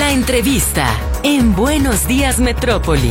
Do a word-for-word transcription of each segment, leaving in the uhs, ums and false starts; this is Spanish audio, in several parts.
La entrevista en Buenos Días Metrópoli.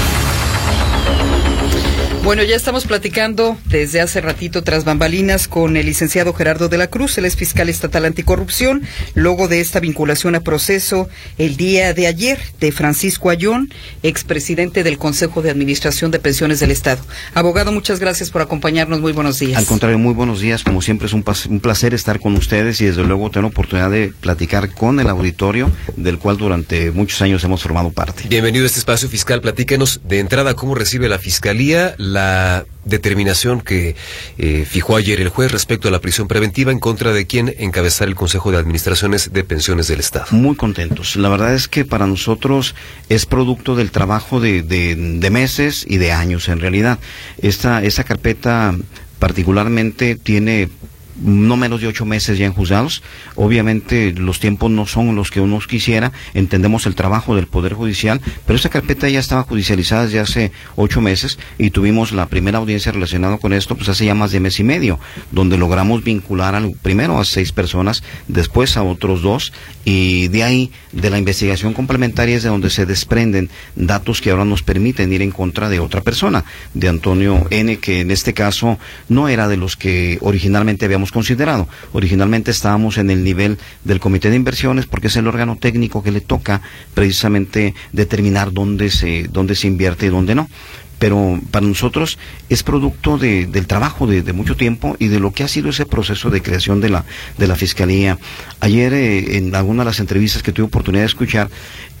Bueno, ya estamos platicando desde hace ratito tras bambalinas con el licenciado Gerardo de la Cruz, él es fiscal estatal anticorrupción, luego de esta vinculación a proceso el día de ayer de Francisco Ayón, expresidente del Consejo de Administración de Pensiones del Estado. Abogado, muchas gracias por acompañarnos, muy buenos días. Al contrario, muy buenos días, como siempre es un, un placer estar con ustedes y desde luego tener la oportunidad de platicar con el auditorio del cual durante muchos años hemos formado parte. Bienvenido a este espacio fiscal, platíquenos de entrada cómo recibe la Fiscalía la la determinación que eh, fijó ayer el juez respecto a la prisión preventiva en contra de quien encabezara el Consejo de Administraciones de Pensiones del Estado. Muy contentos. La verdad es que para nosotros es producto del trabajo de, de, de meses y de años en realidad. Esta, esa carpeta particularmente tiene no menos de ocho meses ya en juzgados. Obviamente los tiempos no son los que uno quisiera, entendemos el trabajo del Poder Judicial, pero esta carpeta ya estaba judicializada desde hace ocho meses y tuvimos la primera audiencia relacionada con esto pues hace ya más de mes y medio, donde logramos vincular al, primero a seis personas, después a otros dos, y de ahí, de la investigación complementaria es de donde se desprenden datos que ahora nos permiten ir en contra de otra persona, de Antonio N., que en este caso no era de los que originalmente habíamos considerado. Originalmente estábamos en el nivel del Comité de Inversiones porque es el órgano técnico que le toca precisamente determinar dónde se, dónde se invierte y dónde no. Pero para nosotros es producto de, del trabajo de, de mucho tiempo y de lo que ha sido ese proceso de creación de la, de la Fiscalía. Ayer eh, en alguna de las entrevistas que tuve oportunidad de escuchar,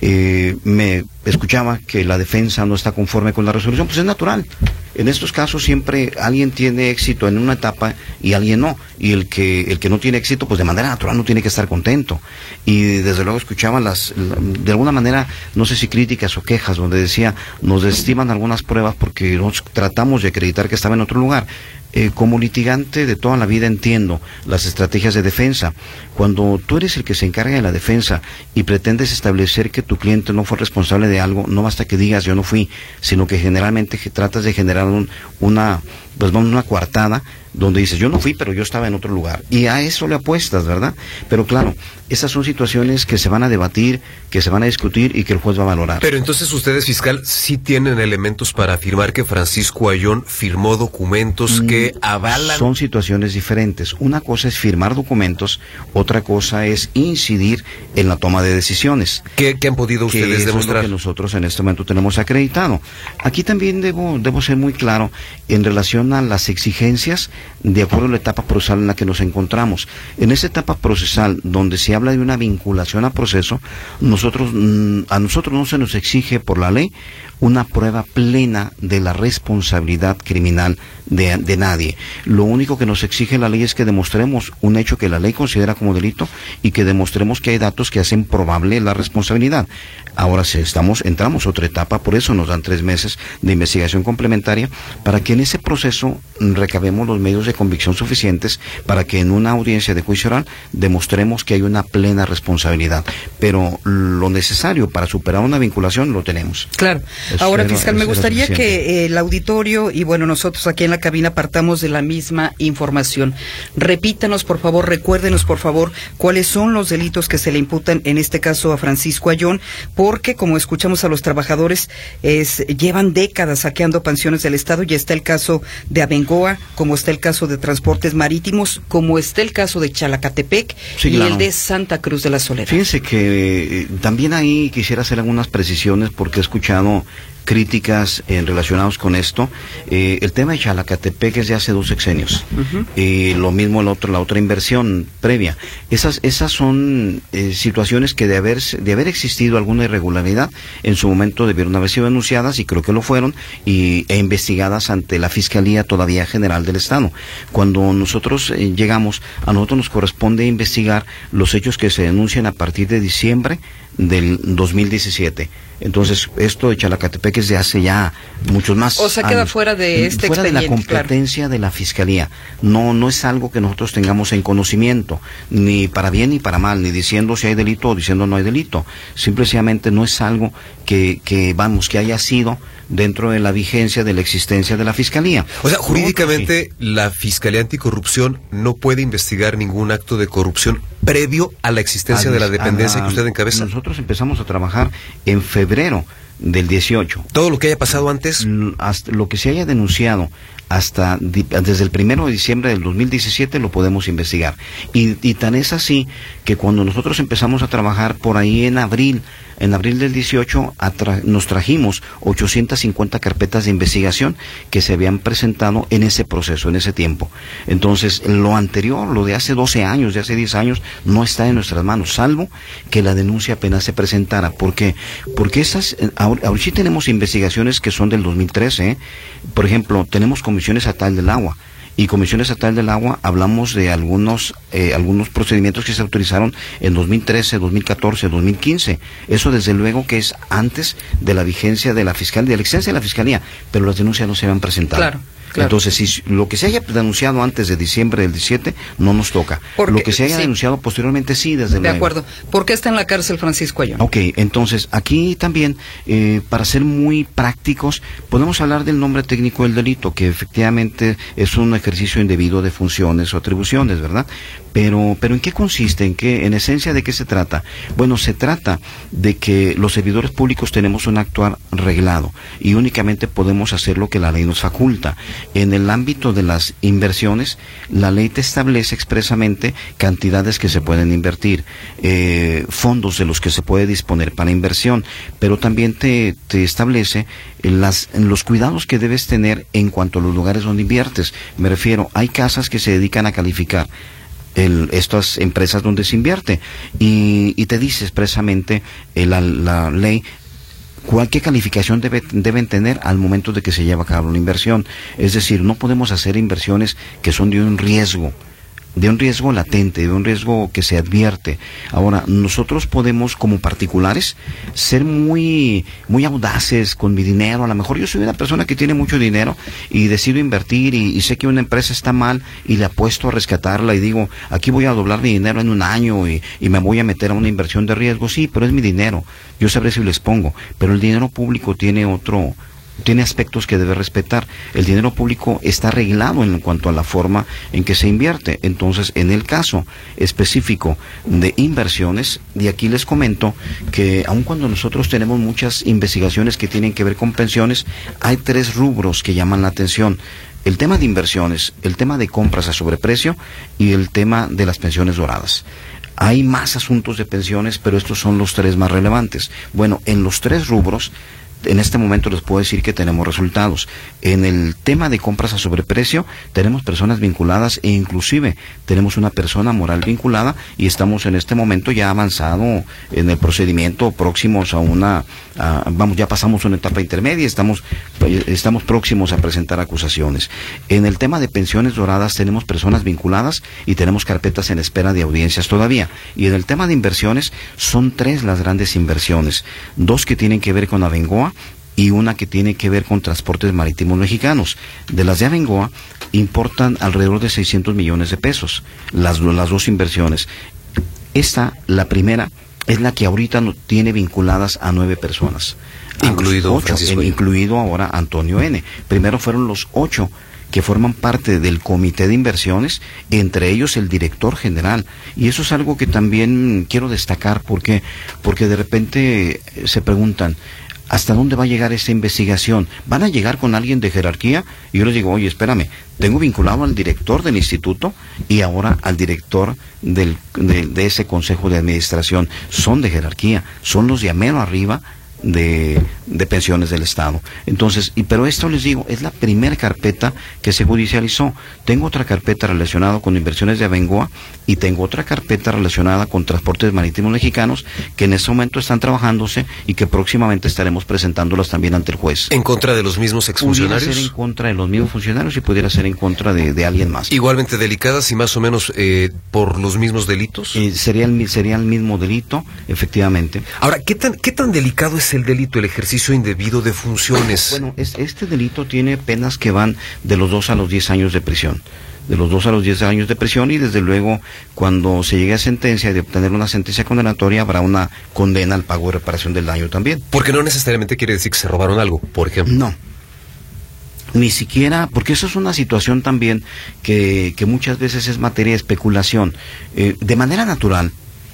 eh, me escuchaba que la defensa no está conforme con la resolución. Pues es natural. En estos casos siempre alguien tiene éxito en una etapa y alguien no. Y el que el que no tiene éxito, pues de manera natural no tiene que estar contento. Y desde luego escuchaba las, de alguna manera, no sé si críticas o quejas, donde decía, nos desestiman algunas pruebas porque nos tratamos de acreditar que estaba en otro lugar. Eh, como litigante de toda la vida entiendo las estrategias de defensa. Cuando tú eres el que se encarga de la defensa y pretendes establecer que tu cliente no fue responsable de algo, no basta que digas yo no fui, sino que generalmente tratas de generar un, una, pues una coartada donde dices yo no fui pero yo estaba en otro lugar y a eso le apuestas, ¿verdad? Pero claro, esas son situaciones que se van a debatir, que se van a discutir y que el juez va a valorar. Pero entonces ustedes, fiscal, sí tienen elementos para afirmar que Francisco Ayón firmó documentos mm, que avalan. Son situaciones diferentes. Una cosa es firmar documentos, otra cosa es incidir en la toma de decisiones. ¿Qué, qué han podido ustedes que demostrar? Es lo que nosotros en este momento tenemos acreditado. Aquí también debo, debo ser muy claro en relación a las exigencias de acuerdo a la etapa procesal en la que nos encontramos. En esa etapa procesal donde se habla de una vinculación a proceso, nosotros a nosotros no se nos exige por la ley una prueba plena de la responsabilidad criminal de, de nadie. Lo único que nos exige la ley es que demostremos un hecho que la ley considera como delito y que demostremos que hay datos que hacen probable la responsabilidad. Ahora si estamos, entramos a otra etapa, por eso nos dan tres meses de investigación complementaria, para que en ese proceso recabemos los medios de convicción suficientes para que en una audiencia de juicio oral demostremos que hay una plena responsabilidad. Pero lo necesario para superar una vinculación lo tenemos. Claro. Eso Ahora, era, fiscal, me gustaría que el auditorio y bueno, nosotros aquí en la cabina partamos de la misma información. Repítanos, por favor, recuérdenos, por favor, cuáles son los delitos que se le imputan, en este caso a Francisco Ayón, porque, como escuchamos a los trabajadores, es, llevan décadas saqueando pensiones del Estado, y está el caso de Abengoa, como está el caso de Transportes Marítimos, como está el caso de Chalacatepec, sí, y claro, el de Santa Cruz de la Soledad. Fíjense que eh, también ahí quisiera hacer algunas precisiones, porque he escuchado críticas eh, relacionadas con esto. Eh, el tema de Chalacatepec es de hace dos sexenios. Uh-huh. eh, lo mismo el otro, la otra inversión previa. Esas, esas son eh, situaciones que de haber, de haber existido alguna irregularidad, en su momento debieron haber sido denunciadas, y creo que lo fueron, y, e investigadas ante la Fiscalía todavía General del Estado. Cuando nosotros eh, llegamos, a nosotros nos corresponde investigar los hechos que se denuncian a partir de diciembre del dos mil diecisiete. Entonces, esto de Chalacatepec es de hace ya muchos más O sea, queda años. fuera de este fuera expediente, de la competencia, claro, de la Fiscalía. No, no es algo que nosotros tengamos en conocimiento, ni para bien ni para mal, ni diciendo si hay delito o diciendo no hay delito. Simplemente no es algo que, que vamos, que haya sido dentro de la vigencia de la existencia de la Fiscalía. O sea, jurídicamente, sí, la Fiscalía Anticorrupción no puede investigar ningún acto de corrupción previo a la existencia a de la dependencia la, que usted encabeza. Nosotros empezamos a trabajar en febrero del dieciocho. ¿Todo lo que haya pasado antes? Hasta lo que se haya denunciado hasta desde el primero de diciembre del dos mil diecisiete lo podemos investigar. Y, y tan es así que cuando nosotros empezamos a trabajar por ahí en abril, en abril del dieciocho, atra nos trajimos ochocientas cincuenta carpetas de investigación que se habían presentado en ese proceso, en ese tiempo. Entonces, lo anterior, lo de hace doce años, de hace diez años, no está en nuestras manos, salvo que la denuncia apenas se presentara. ¿Por qué? Porque esas, ahora, ahora sí tenemos investigaciones que son del dos mil trece, ¿eh? Por ejemplo, tenemos Comisión Estatal del Agua. Y Comisión Estatal del Agua, hablamos de algunos eh, algunos procedimientos que se autorizaron en dos mil trece, dos mil catorce, dos mil quince. Eso desde luego que es antes de la vigencia de la Fiscalía, de la existencia de la Fiscalía, pero las denuncias no se habían presentado. Claro. Claro. Entonces, si lo que se haya denunciado antes de diciembre del diecisiete, no nos toca. Porque, lo que se haya sí. denunciado posteriormente, sí, desde de luego. De acuerdo. ¿Por qué está en la cárcel Francisco Ayón? Ok, entonces, aquí también, eh, para ser muy prácticos, podemos hablar del nombre técnico del delito, que efectivamente es un ejercicio indebido de funciones o atribuciones, ¿verdad? Pero, pero ¿en qué consiste? ¿En qué, en esencia, de qué se trata? Bueno, se trata de que los servidores públicos tenemos un actuar reglado y únicamente podemos hacer lo que la ley nos faculta. En el ámbito de las inversiones, la ley te establece expresamente cantidades que se pueden invertir, eh, fondos de los que se puede disponer para inversión, pero también te, te establece las, los cuidados que debes tener en cuanto a los lugares donde inviertes. Me refiero, hay casas que se dedican a calificar El, estas empresas donde se invierte y, y te dice expresamente eh, la, la ley cualquier calificación debe, deben tener al momento de que se lleva a cabo la inversión. Es decir, no podemos hacer inversiones que son de un riesgo, de un riesgo latente, de un riesgo que se advierte. Ahora, nosotros podemos, como particulares, ser muy, muy audaces con mi dinero. A lo mejor yo soy una persona que tiene mucho dinero y decido invertir y, y sé que una empresa está mal y le apuesto a rescatarla y digo, aquí voy a doblar mi dinero en un año y, y me voy a meter a una inversión de riesgo. Sí, pero es mi dinero. Yo sabré si les pongo. Pero el dinero público tiene otro... tiene aspectos que debe respetar. El dinero público está arreglado en cuanto a la forma en que se invierte. Entonces, en el caso específico de inversiones, de aquí les comento que aun cuando nosotros tenemos muchas investigaciones que tienen que ver con pensiones, hay tres rubros que llaman la atención. El tema de inversiones, el tema de compras a sobreprecio y el tema de las pensiones doradas. Hay más asuntos de pensiones, pero estos son los tres más relevantes. Bueno, en los tres rubros, en este momento les puedo decir que tenemos resultados. En el tema de compras a sobreprecio, tenemos personas vinculadas e inclusive tenemos una persona moral vinculada y estamos en este momento ya avanzado en el procedimiento, próximos a una, a, vamos, ya pasamos una etapa intermedia, estamos, estamos próximos a presentar acusaciones. En el tema de pensiones doradas tenemos personas vinculadas y tenemos carpetas en espera de audiencias todavía. Y en el tema de inversiones, son tres las grandes inversiones, dos que tienen que ver con Abengoa y una que tiene que ver con Transportes Marítimos Mexicanos. De las de Abengoa importan alrededor de seiscientos millones de pesos, las, las dos inversiones. Esta, la primera, es la que ahorita no, tiene vinculadas a nueve personas. Incluido ocho, en, incluido ahora Antonio N. Primero fueron los ocho que forman parte del comité de inversiones, entre ellos el director general. Y eso es algo que también quiero destacar, porque porque de repente se preguntan, ¿hasta dónde va a llegar esta investigación? ¿Van a llegar con alguien de jerarquía? Y yo les digo, oye, espérame, tengo vinculado al director del instituto y ahora al director del, de, de ese consejo de administración. Son de jerarquía, son los de a mero arriba de, de pensiones del Estado. Entonces, y pero esto les digo, es la primera carpeta que se judicializó. Tengo otra carpeta relacionada con inversiones de Abengoa y tengo otra carpeta relacionada con Transportes Marítimos Mexicanos que en este momento están trabajándose y que próximamente estaremos presentándolas también ante el juez. ¿En contra de los mismos exfuncionarios? Pudiera ser en contra de los mismos funcionarios y pudiera ser en contra de, de alguien más. ¿Igualmente delicadas y más o menos eh, por los mismos delitos? Eh, sería, el, sería el mismo delito, efectivamente. Ahora, ¿qué tan, qué tan delicado es el delito, el ejercicio indebido de funciones? Bueno, es, este delito tiene penas que van de los dos a los diez años de prisión. De los dos a los diez años de prisión y desde luego cuando se llegue a sentencia de obtener una sentencia condenatoria habrá una condena al pago de reparación del daño también. Porque no necesariamente quiere decir que se robaron algo, por ejemplo. No. ni siquiera, porque eso es una situación también que, que muchas veces es materia de especulación. Eh, de manera natural,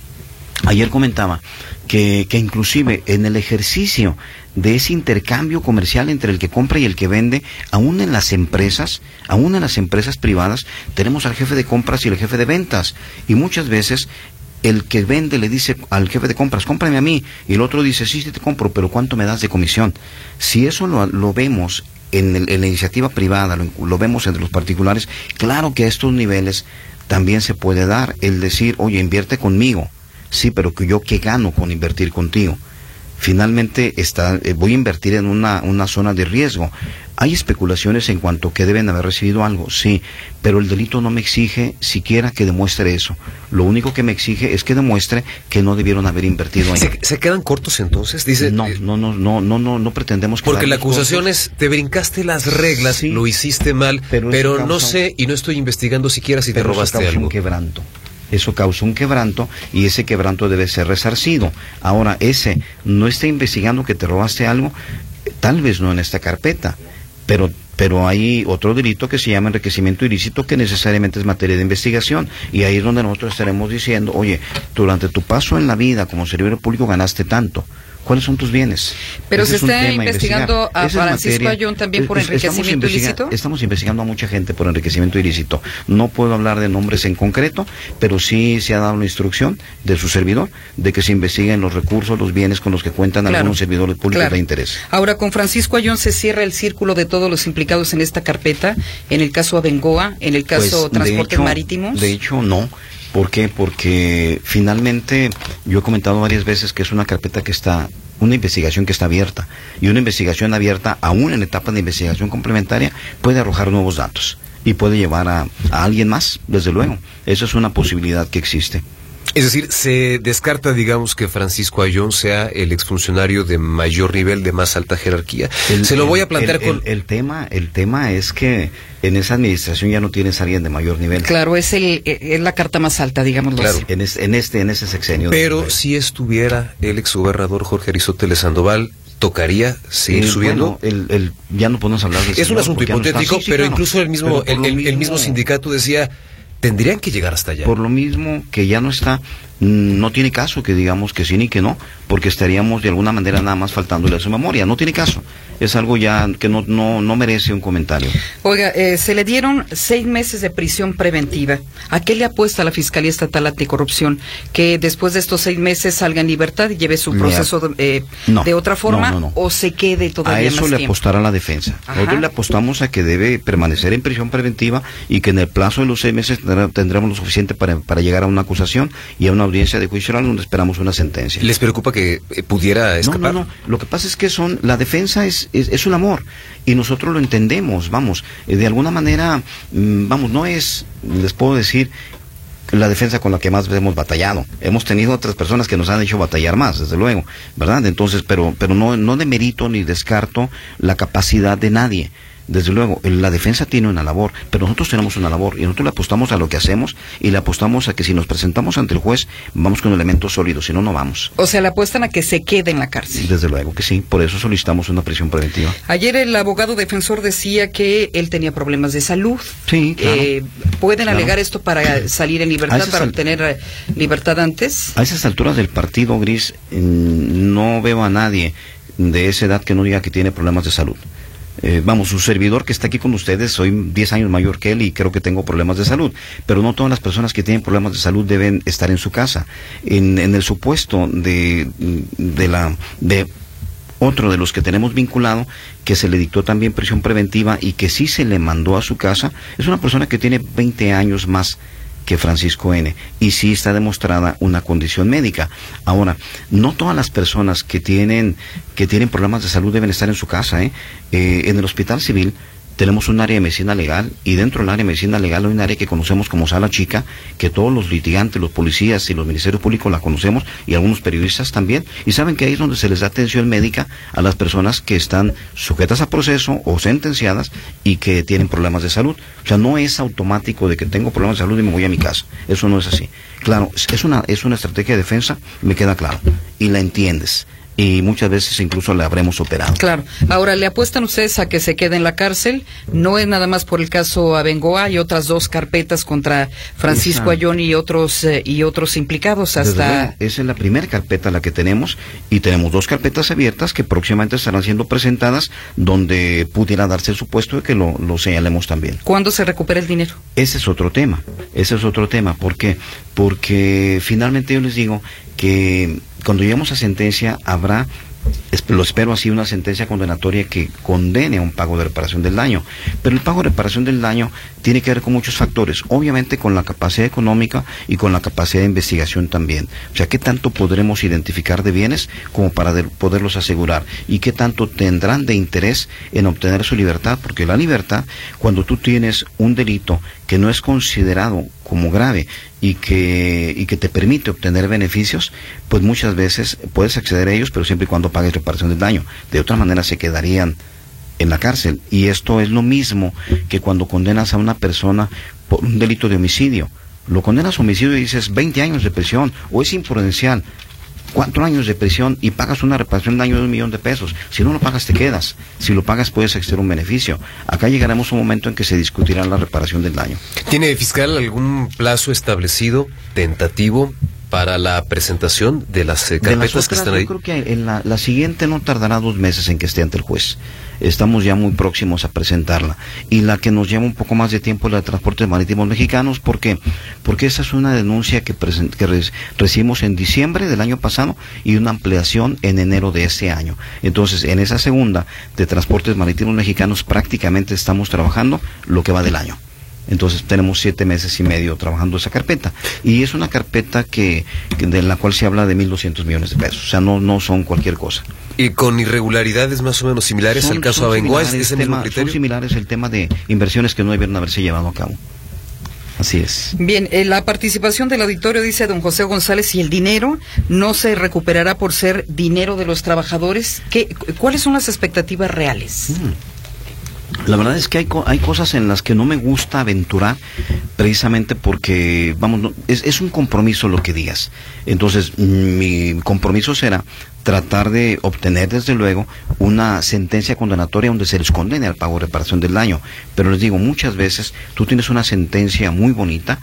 ayer comentaba que, que inclusive en el ejercicio de ese intercambio comercial entre el que compra y el que vende, aún en las empresas, aún en las empresas privadas, tenemos al jefe de compras y el jefe de ventas, y muchas veces el que vende le dice al jefe de compras, cómprame a mí, y el otro dice, sí, sí te compro, pero ¿cuánto me das de comisión? Si eso lo, lo vemos en, el, en la iniciativa privada, lo, lo vemos entre los particulares, claro que a estos niveles también se puede dar el decir, oye, invierte conmigo, sí, pero que yo qué gano con invertir contigo. Finalmente está, eh, voy a invertir en una, una zona de riesgo. Hay especulaciones en cuanto a que deben haber recibido algo, sí, pero el delito no me exige siquiera que demuestre eso. Lo único que me exige es que demuestre que no debieron haber invertido ahí. ¿Se, se quedan cortos entonces? Dice, no, no, no, no, no, no, no pretendemos que. Porque la acusación cortos. Es, te brincaste las reglas, sí, lo hiciste mal, pero, pero no sé y no estoy investigando siquiera si te robaste algo. Pero un quebranto. Eso causa un quebranto y ese quebranto debe ser resarcido. Ahora, ese no está investigando que te robaste algo, tal vez no en esta carpeta, pero pero hay otro delito que se llama enriquecimiento ilícito que necesariamente es materia de investigación, y ahí es donde nosotros estaremos diciendo, oye, durante tu paso en la vida como servidor público ganaste tanto. ¿Cuáles son tus bienes? Pero se está investigando a Francisco Ayón también por enriquecimiento ilícito. Estamos investigando a mucha gente por enriquecimiento ilícito. No puedo hablar de nombres en concreto, pero sí se ha dado una instrucción de su servidor de que se investiguen los recursos, los bienes con los que cuentan claro, algunos servidores públicos claro. de interés. Ahora, con Francisco Ayón se cierra el círculo de todos los implicados en esta carpeta, en el caso Abengoa, en el caso pues, Transportes hecho, Marítimos. De hecho, no. ¿Por qué? Porque finalmente yo he comentado varias veces que es una carpeta que está, una investigación que está abierta, y una investigación abierta, aún en etapa de investigación complementaria, puede arrojar nuevos datos y puede llevar a, a alguien más, desde luego. Esa es una posibilidad que existe. Es decir, se descarta, digamos, que Francisco Ayón sea el exfuncionario de mayor nivel, de más alta jerarquía. El, se lo voy a plantear el, con... El, el, tema, el tema es que en esa administración ya no tienes a alguien de mayor nivel. Claro, es el es la carta más alta, digámoslo claro, así. En, es, en, este, en ese sexenio. Pero si estuviera el exgobernador Jorge Aristóteles Sandoval, ¿tocaría seguir eh, subiendo? Bueno, el, el, ya no podemos hablar de Es un asunto hipotético, no sí, sí, pero claro. incluso el mismo, el, el, mismo... el mismo sindicato decía... Tendrían que llegar hasta allá. Por lo mismo que ya no está, no tiene caso que digamos que sí ni que no, porque estaríamos de alguna manera nada más faltándole a su memoria. No tiene caso. Es algo ya que no no, no merece un comentario. Oiga, eh, se le dieron seis meses de prisión preventiva. ¿A qué le apuesta la Fiscalía Estatal Anticorrupción? ¿Que después de estos seis meses salga en libertad y lleve su proceso de, eh, no, de otra forma? No, no, no. ¿O se quede todavía más tiempo? A eso le apostará la defensa. Ajá. Nosotros le apostamos a que debe permanecer en prisión preventiva y que en el plazo de los seis meses tendremos lo suficiente para, para llegar a una acusación y a una audiencia de juicio oral donde esperamos una sentencia. ¿Les preocupa que eh, pudiera escapar? No, no, no. Lo que pasa es que son la defensa es, es, es un amor y nosotros lo entendemos, vamos. Eh, de alguna manera, mmm, vamos, no es, les puedo decir, la defensa con la que más hemos batallado. Hemos tenido otras personas que nos han hecho batallar más, desde luego, ¿verdad? Entonces, pero, pero no, no demerito ni descarto la capacidad de nadie. Desde luego, la defensa tiene una labor, pero nosotros tenemos una labor y nosotros le apostamos a lo que hacemos y le apostamos a que si nos presentamos ante el juez, vamos con elementos sólidos, si no, no vamos. O sea, le apuestan a que se quede en la cárcel. Desde luego que sí, por eso solicitamos una prisión preventiva. Ayer el abogado defensor decía que él tenía problemas de salud. Sí, claro. Eh, ¿Pueden claro. alegar esto para salir en libertad, para obtener libertad antes? A esas alturas del partido, Gris, no veo a nadie de esa edad que no diga que tiene problemas de salud. Eh, vamos, su servidor que está aquí con ustedes, soy diez años mayor que él y creo que tengo problemas de salud, pero no todas las personas que tienen problemas de salud deben estar en su casa. En, en el supuesto de, de la de otro de los que tenemos vinculado, que se le dictó también prisión preventiva y que sí se le mandó a su casa, es una persona que tiene veinte años más que Francisco N. y sí está demostrada una condición médica. Ahora, no todas las personas que tienen que tienen problemas de salud deben estar en su casa, ¿eh? Eh, en el Hospital Civil tenemos un área de medicina legal y dentro del área de medicina legal hay un área que conocemos como sala chica, que todos los litigantes, los policías y los ministerios públicos la conocemos y algunos periodistas también, y saben que ahí es donde se les da atención médica a las personas que están sujetas a proceso o sentenciadas y que tienen problemas de salud. O sea, no es automático de que tengo problemas de salud y me voy a mi casa. Eso no es así. Claro, es una, es una estrategia de defensa, me queda claro, y la entiendes. y muchas veces incluso le habremos operado. Claro. Ahora, ¿le apuestan ustedes a que se quede en la cárcel? No es nada más por el caso Abengoa, hay otras dos carpetas contra Francisco Esa, Ayón y otros eh, y otros implicados hasta... Luego, esa es la primera carpeta la que tenemos, y tenemos dos carpetas abiertas que próximamente estarán siendo presentadas, donde pudiera darse el supuesto de que lo, lo señalemos también. ¿Cuándo se recupera el dinero? Ese es otro tema, ese es otro tema, ¿por qué? Porque finalmente yo les digo que cuando lleguemos a sentencia habrá, lo espero así, una sentencia condenatoria que condene a un pago de reparación del daño, pero el pago de reparación del daño tiene que ver con muchos factores, obviamente con la capacidad económica y con la capacidad de investigación también, o sea, qué tanto podremos identificar de bienes como para de, poderlos asegurar, y qué tanto tendrán de interés en obtener su libertad, porque la libertad, cuando tú tienes un delito que no es considerado como grave y que y que te permite obtener beneficios, pues muchas veces puedes acceder a ellos, pero siempre y cuando pagues reparación del daño. De otra manera se quedarían en la cárcel, y esto es lo mismo que cuando condenas a una persona por un delito de homicidio. Lo condenas a homicidio y dices veinte años de prisión, o es imprudencial, cuatro años de prisión, y pagas una reparación de daño de un millón de pesos. Si no lo pagas, te quedas. Si lo pagas, puedes acceder a un beneficio. Acá llegaremos a un momento en que se discutirá la reparación del daño. ¿Tiene, fiscal, algún plazo establecido, tentativo, para la presentación de las eh, carpetas de las otras, que están ahí? Yo creo que en la, la siguiente no tardará dos meses en que esté ante el juez. Estamos ya muy próximos a presentarla. Y la que nos lleva un poco más de tiempo es la de Transportes Marítimos Mexicanos. ¿Por qué? Porque esa es una denuncia que, present, que re, recibimos en diciembre del año pasado y una ampliación en enero de este año. Entonces, en esa segunda de Transportes Marítimos Mexicanos prácticamente estamos trabajando lo que va del año. Entonces tenemos siete meses y medio trabajando esa carpeta, y es una carpeta que, que de la cual se habla de mil doscientos millones de pesos, o sea, no no son cualquier cosa. ¿Y con irregularidades más o menos similares son, al caso Abengoa? ¿Es ese mismo criterio? Son similares el tema de inversiones que no debieron haberse llevado a cabo. Así es. Bien, eh, la participación del auditorio, dice don José González, y el dinero no se recuperará por ser dinero de los trabajadores. ¿Qué, ¿Cuáles son las expectativas reales? Mm. La verdad es que hay, hay cosas en las que no me gusta aventurar, precisamente porque, vamos, no, es, es un compromiso lo que digas. Entonces, mi compromiso será tratar de obtener, desde luego, una sentencia condenatoria donde se les condene al pago de reparación del daño. Pero les digo, muchas veces tú tienes una sentencia muy bonita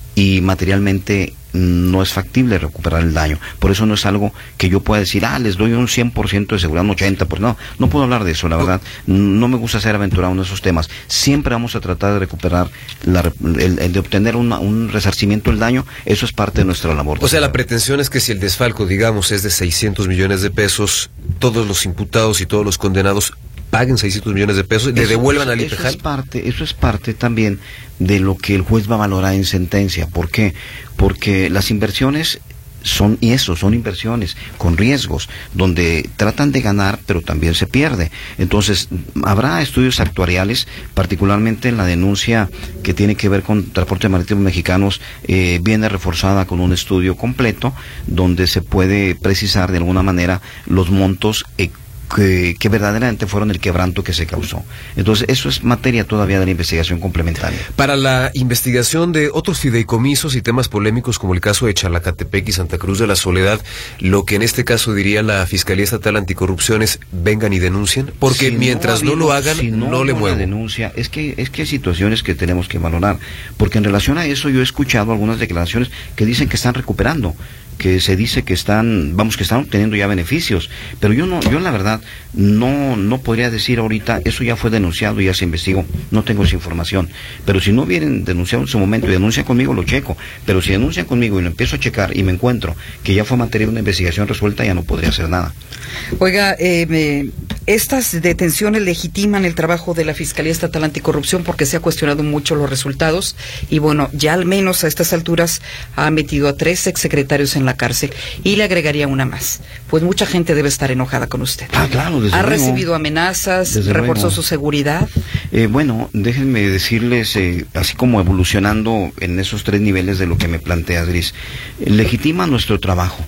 y materialmente no es factible recuperar el daño. Por eso no es algo que yo pueda decir, ah, les doy un cien por ciento de seguridad, un ochenta por ciento. No, no puedo hablar de eso, la verdad. No me gusta ser aventurado en esos temas. Siempre vamos a tratar de recuperar, la, el, el de obtener una, un resarcimiento del daño. Eso es parte de nuestra labor. O sea, la pretensión es que si el desfalco, digamos, es de seiscientos millones de pesos, todos los imputados y todos los condenados paguen seiscientos millones de pesos y le devuelvan al IPEJAL. Eso es parte, eso es parte también de lo que el juez va a valorar en sentencia. ¿Por qué? Porque las inversiones son, y eso, son inversiones con riesgos, donde tratan de ganar, pero también se pierde. Entonces, habrá estudios actuariales, particularmente en la denuncia que tiene que ver con Transportes Marítimos Mexicanos, eh, viene reforzada con un estudio completo, donde se puede precisar de alguna manera los montos económicos Que, que verdaderamente fueron el quebranto que se causó. Entonces, eso es materia todavía de la investigación complementaria. Para la investigación de otros fideicomisos y temas polémicos como el caso de Chalacatepec y Santa Cruz de la Soledad, lo que en este caso diría la Fiscalía Estatal Anticorrupción es vengan y denuncien, porque si mientras no, habido, no lo hagan, si no, no le mueven. Denuncia, es que, es que hay situaciones que tenemos que valorar, porque en relación a eso yo he escuchado algunas declaraciones que dicen que están recuperando, que se dice que están, vamos, que están obteniendo ya beneficios, pero yo no, yo la verdad no, no podría decir ahorita, eso ya fue denunciado y ya se investigó, no tengo esa información, pero si no vienen denunciado en su momento y denuncian conmigo, lo checo, pero si denuncian conmigo y lo empiezo a checar y me encuentro que ya fue materia de una investigación resuelta, ya no podría hacer nada. Oiga, eh, me, estas detenciones legitiman el trabajo de la Fiscalía Estatal Anticorrupción porque se ha cuestionado mucho los resultados y bueno, ya al menos a estas alturas ha metido a tres exsecretarios en la cárcel y le agregaría una más. Pues mucha gente debe estar enojada con usted. Ah, claro, desde ¿Ha luego. recibido amenazas? Desde ¿Reforzó luego. su seguridad? Eh, bueno, déjenme decirles, eh, así como evolucionando en esos tres niveles de lo que me plantea Gris, eh, legitima nuestro trabajo.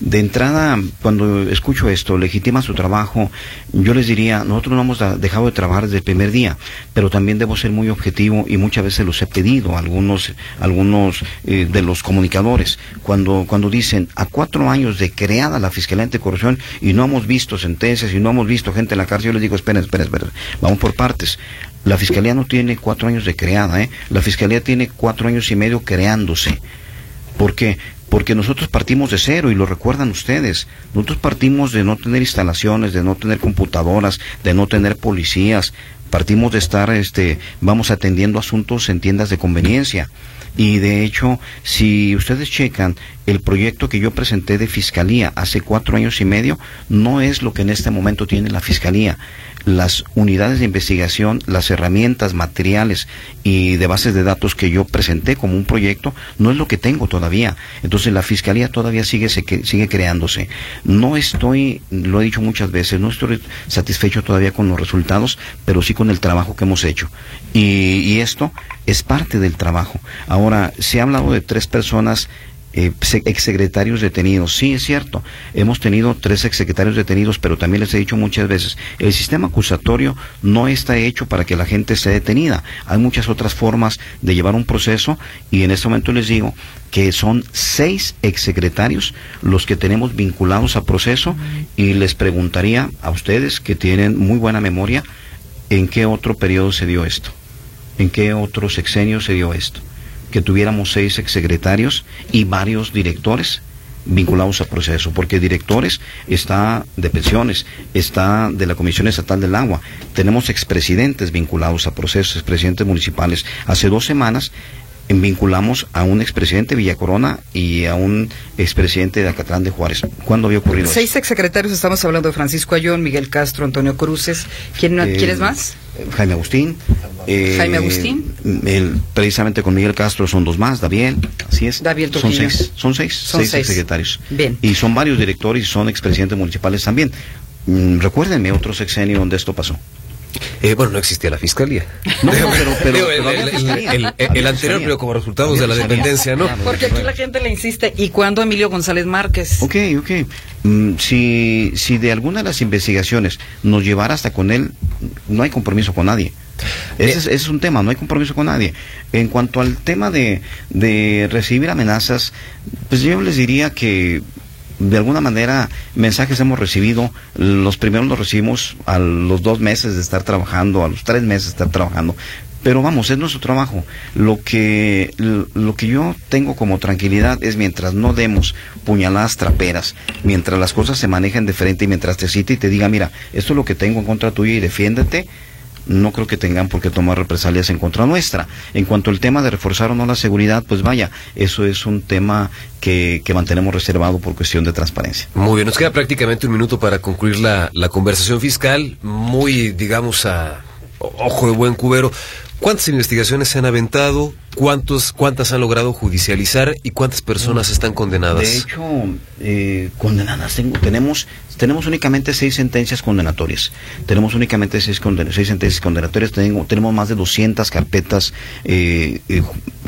De entrada, cuando escucho esto, legitima su trabajo, yo les diría, nosotros no hemos dejado de trabajar desde el primer día, pero también debo ser muy objetivo y muchas veces los he pedido a algunos, algunos eh, de los comunicadores, cuando, cuando dicen, a cuatro años de creada la Fiscalía Anticorrupción y no hemos visto sentencias y no hemos visto gente en la cárcel, yo les digo, esperen, esperen, esperen, vamos por partes. La Fiscalía no tiene cuatro años de creada, ¿eh? La Fiscalía tiene cuatro años y medio creándose. ¿Por qué? Porque nosotros partimos de cero, y lo recuerdan ustedes. Nosotros partimos de no tener instalaciones, de no tener computadoras, de no tener policías. Partimos de estar, este, vamos atendiendo asuntos en tiendas de conveniencia. Y de hecho, si ustedes checan, el proyecto que yo presenté de Fiscalía hace cuatro años y medio, no es lo que en este momento tiene la Fiscalía. Las unidades de investigación, las herramientas, materiales y de bases de datos que yo presenté como un proyecto, no es lo que tengo todavía. Entonces la Fiscalía todavía sigue, sigue creándose. No estoy, lo he dicho muchas veces, no estoy satisfecho todavía con los resultados, pero sí con el trabajo que hemos hecho. Y, y esto es parte del trabajo. Ahora, se ha hablado de tres personas Eh, exsecretarios detenidos. Sí, es cierto, hemos tenido tres exsecretarios detenidos, pero también les he dicho muchas veces, el sistema acusatorio no está hecho para que la gente sea detenida. Hay muchas otras formas de llevar un proceso, y en este momento les digo que son seis exsecretarios los que tenemos vinculados a proceso, y les preguntaría a ustedes, que tienen muy buena memoria, ¿en qué otro periodo se dio esto? ¿En qué otro sexenio se dio esto? Que tuviéramos seis exsecretarios y varios directores vinculados a proceso, porque directores está de pensiones, está de la Comisión Estatal del Agua, tenemos expresidentes vinculados a procesos, expresidentes municipales. Hace dos semanas vinculamos a un expresidente de Villa Corona y a un expresidente de Acatlán de Juárez. ¿Cuándo había ocurrido Seis eso? exsecretarios, estamos hablando de Francisco Ayón, Miguel Castro, Antonio Cruces. ¿Quién, eh, ¿Quiénes más? Jaime Agustín. Eh, Jaime Agustín. El, precisamente con Miguel Castro son dos más, Daviel, así es. Daviel son Trujillo. seis, son seis, son seis, seis secretarios. Bien. Y son varios directores y son expresidentes municipales también. Mm, recuérdenme otro sexenio donde esto pasó. Eh, bueno, no existía la Fiscalía. No, pero, pero, pero el, había el, fiscalía. el, el, el anterior, pero como resultados de la dependencia, ¿no? Porque aquí la gente le insiste, ¿y cuándo Emilio González Márquez? Ok, ok. Mm, si, si de alguna de las investigaciones nos llevara hasta con él, no hay compromiso con nadie. Ese es, ese es un tema, no hay compromiso con nadie. En cuanto al tema de, de recibir amenazas, pues yo les diría que de alguna manera mensajes hemos recibido. Los primeros los recibimos a los dos meses de estar trabajando, a los tres meses de estar trabajando, pero vamos, es nuestro trabajo. Lo que lo que yo tengo como tranquilidad es, mientras no demos puñaladas traperas, mientras las cosas se manejen de frente, y mientras te cite y te diga, mira, esto es lo que tengo en contra tuya y defiéndete, no creo que tengan por qué tomar represalias en contra nuestra. En cuanto al tema de reforzar o no la seguridad, pues vaya, eso es un tema que, que mantenemos reservado por cuestión de transparencia. Muy bien, nos queda prácticamente un minuto para concluir la, la conversación fiscal, muy, digamos, a ojo de buen cubero. ¿Cuántas investigaciones se han aventado? ¿Cuántos, ¿Cuántas han logrado judicializar? ¿Y cuántas personas están condenadas? De hecho, eh, condenadas tengo, tenemos tenemos únicamente seis sentencias condenatorias. Tenemos únicamente seis, conden seis sentencias condenatorias. Tengo, tenemos más de doscientas carpetas eh, eh,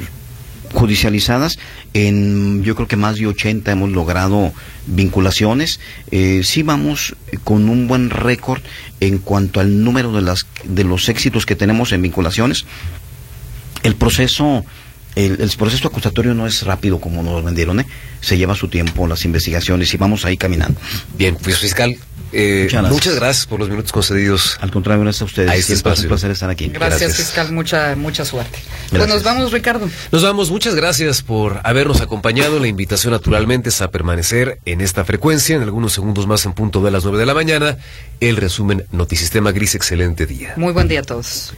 judicializadas. En, yo creo que más de ochenta hemos logrado vinculaciones. Eh, sí vamos con un buen récord en cuanto al número de las de los éxitos que tenemos en vinculaciones. El proceso el, el proceso acusatorio no es rápido como nos vendieron, ¿eh? Se lleva su tiempo las investigaciones y vamos ahí caminando. Bien, pues fiscal, eh, muchas, gracias. muchas gracias por los minutos concedidos. Al contrario, gracias a ustedes. A este espacio. Es un placer estar aquí. Gracias, gracias, fiscal, mucha mucha suerte. Gracias. Pues nos vamos, Ricardo. Nos vamos, muchas gracias por habernos acompañado. La invitación naturalmente es a permanecer en esta frecuencia. En algunos segundos más, en punto de las nueve de la mañana, el resumen Notisistema Gris. Excelente día. Muy buen día a todos.